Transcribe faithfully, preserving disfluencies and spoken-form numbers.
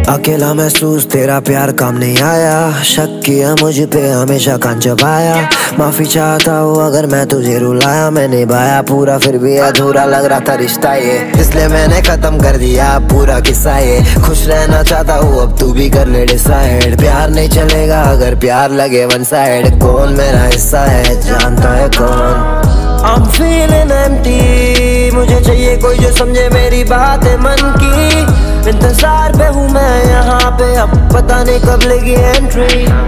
अकेला महसूस तेरा प्यार काम नहीं आया, शक किया मुझ पे हमेशा कान चबाया। माफी चाहता हूँ अगर मैं तुझे रुलाया, मैं निभाया पूरा फिर भी अधूरा लग रहा था रिश्ता ये, इसलिए मैंने खत्म कर दिया पूरा किस्सा ये। खुश रहना चाहता हूँ अब तू भी कर ले डिसाइड, प्यार नहीं चलेगा अगर प्यार लगे वन साइड। कौन मेरा हिस्सा है जानता है कौन? I'm feeling empty, मुझे चाहिए कोई जो समझे मेरी बातें मन की। इंतजार पे हूँ मैं यहाँ पे, अब पता नहीं कब लेगी एंट्री।